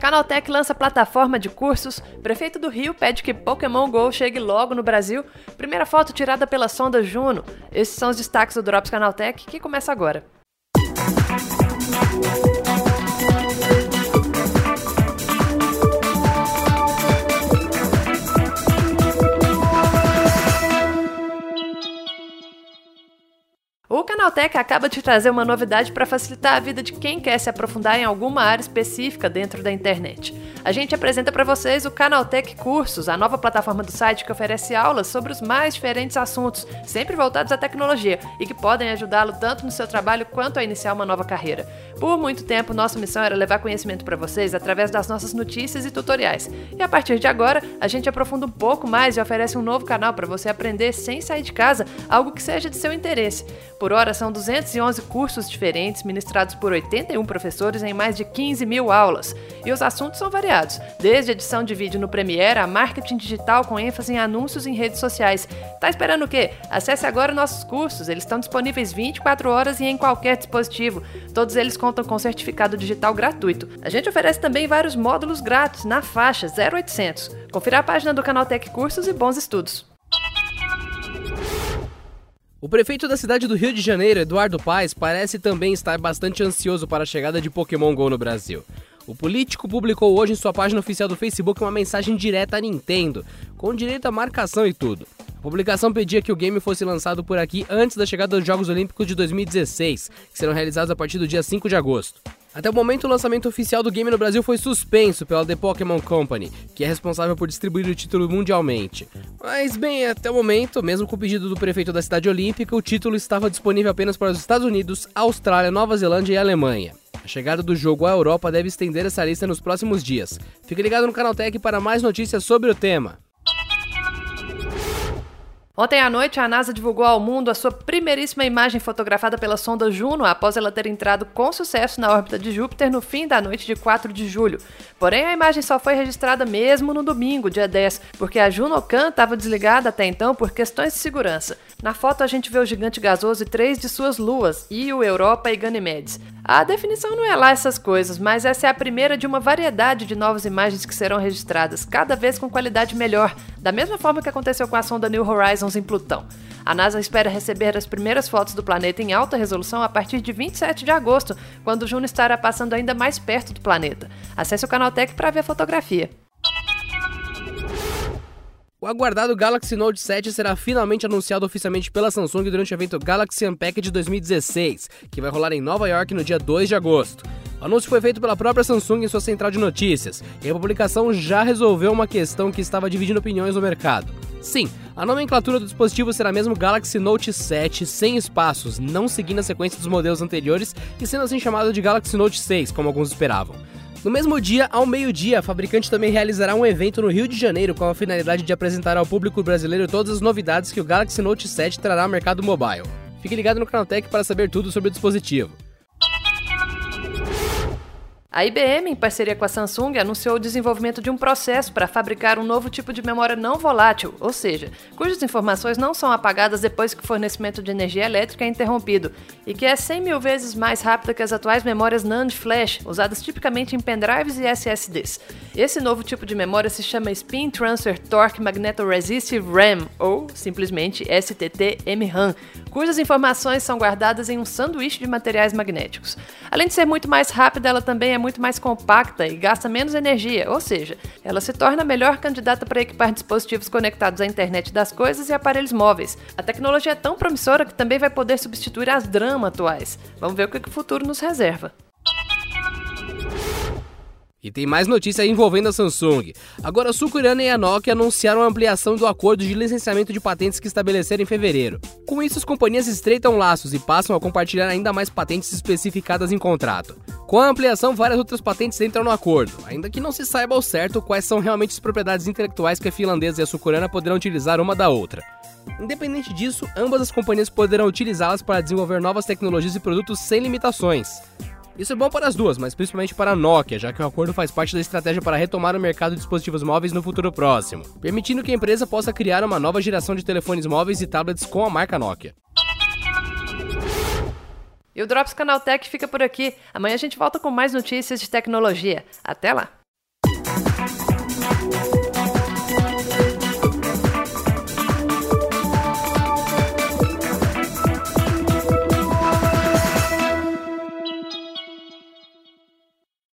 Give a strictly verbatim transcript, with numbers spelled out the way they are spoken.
Canaltech lança plataforma de cursos, prefeito do Rio pede que Pokémon Go chegue logo no Brasil, primeira foto tirada pela sonda Juno. Esses são os destaques do Drops Canaltech, que começa agora. O Canaltech acaba de trazer uma novidade para facilitar a vida de quem quer se aprofundar em alguma área específica dentro da internet. A gente apresenta para vocês o Canaltech Cursos, a nova plataforma do site que oferece aulas sobre os mais diferentes assuntos, sempre voltados à tecnologia, e que podem ajudá-lo tanto no seu trabalho quanto a iniciar uma nova carreira. Por muito tempo, nossa missão era levar conhecimento para vocês através das nossas notícias e tutoriais. E a partir de agora, a gente aprofunda um pouco mais e oferece um novo canal para você aprender sem sair de casa, algo que seja de seu interesse. Por hora, são duzentos e onze cursos diferentes, ministrados por oitenta e um professores em mais de quinze mil aulas. E os assuntos são variados, desde edição de vídeo no Premiere a marketing digital com ênfase em anúncios em redes sociais. Tá esperando o quê? Acesse agora nossos cursos, eles estão disponíveis vinte e quatro horas e em qualquer dispositivo. Todos eles contam com certificado digital gratuito. A gente oferece também vários módulos grátis na faixa zero oitocentos. Confira a página do Canaltech Cursos e bons estudos. O prefeito da cidade do Rio de Janeiro, Eduardo Paes, parece também estar bastante ansioso para a chegada de Pokémon Go no Brasil. O político publicou hoje em sua página oficial do Facebook uma mensagem direta à Nintendo, com direito à marcação e tudo. A publicação pedia que o game fosse lançado por aqui antes da chegada dos Jogos Olímpicos de dois mil e dezesseis, que serão realizados a partir do dia cinco de agosto. Até o momento, o lançamento oficial do game no Brasil foi suspenso pela The Pokémon Company, que é responsável por distribuir o título mundialmente. Mas, bem, até o momento, mesmo com o pedido do prefeito da cidade olímpica, o título estava disponível apenas para os Estados Unidos, Austrália, Nova Zelândia e Alemanha. A chegada do jogo à Europa deve estender essa lista nos próximos dias. Fique ligado no Canaltech para mais notícias sobre o tema. Ontem à noite, a NASA divulgou ao mundo a sua primeiríssima imagem fotografada pela sonda Juno após ela ter entrado com sucesso na órbita de Júpiter no fim da noite de quatro de julho. Porém, a imagem só foi registrada mesmo no domingo, dia dez, porque a Junocan estava desligada até então por questões de segurança. Na foto, a gente vê o gigante gasoso e três de suas luas, Io, Europa e Ganymedes. A definição não é lá essas coisas, mas essa é a primeira de uma variedade de novas imagens que serão registradas, cada vez com qualidade melhor, da mesma forma que aconteceu com a sonda New Horizons em Plutão. A NASA espera receber as primeiras fotos do planeta em alta resolução a partir de vinte e sete de agosto, quando o Juno estará passando ainda mais perto do planeta. Acesse o Canaltech para ver a fotografia. O aguardado Galaxy Note sete será finalmente anunciado oficialmente pela Samsung durante o evento Galaxy Unpacked dois mil e dezesseis, que vai rolar em Nova York no dia dois de agosto. O anúncio foi feito pela própria Samsung em sua central de notícias, e a publicação já resolveu uma questão que estava dividindo opiniões no mercado. Sim, a nomenclatura do dispositivo será mesmo Galaxy Note sete, sem espaços, não seguindo a sequência dos modelos anteriores e sendo assim chamado de Galaxy Note seis, como alguns esperavam. No mesmo dia, ao meio-dia, a fabricante também realizará um evento no Rio de Janeiro com a finalidade de apresentar ao público brasileiro todas as novidades que o Galaxy Note sete trará ao mercado mobile. Fique ligado no Canaltech para saber tudo sobre o dispositivo. A I B M, em parceria com a Samsung, anunciou o desenvolvimento de um processo para fabricar um novo tipo de memória não volátil, ou seja, cujas informações não são apagadas depois que o fornecimento de energia elétrica é interrompido, e que é cem mil vezes mais rápida que as atuais memórias NAND Flash, usadas tipicamente em pendrives e S S Ds. Esse novo tipo de memória se chama Spin Transfer Torque Magnetoresistive RAM, ou simplesmente S T T M RAM, cujas informações são guardadas em um sanduíche de materiais magnéticos. Além de ser muito mais rápida, ela também é muito mais compacta e gasta menos energia, ou seja, ela se torna a melhor candidata para equipar dispositivos conectados à internet das coisas e aparelhos móveis. A tecnologia é tão promissora que também vai poder substituir as DRAM atuais. Vamos ver o que o futuro nos reserva. E tem mais notícia envolvendo a Samsung. Agora a sul-coreana e a Nokia anunciaram a ampliação do acordo de licenciamento de patentes que estabeleceram em fevereiro. Com isso, as companhias estreitam laços e passam a compartilhar ainda mais patentes especificadas em contrato. Com a ampliação, várias outras patentes entram no acordo, ainda que não se saiba ao certo quais são realmente as propriedades intelectuais que a finlandesa e a sul-coreana poderão utilizar uma da outra. Independente disso, ambas as companhias poderão utilizá-las para desenvolver novas tecnologias e produtos sem limitações. Isso é bom para as duas, mas principalmente para a Nokia, já que o acordo faz parte da estratégia para retomar o mercado de dispositivos móveis no futuro próximo, permitindo que a empresa possa criar uma nova geração de telefones móveis e tablets com a marca Nokia. E o Drops Canaltech fica por aqui. Amanhã a gente volta com mais notícias de tecnologia. Até lá!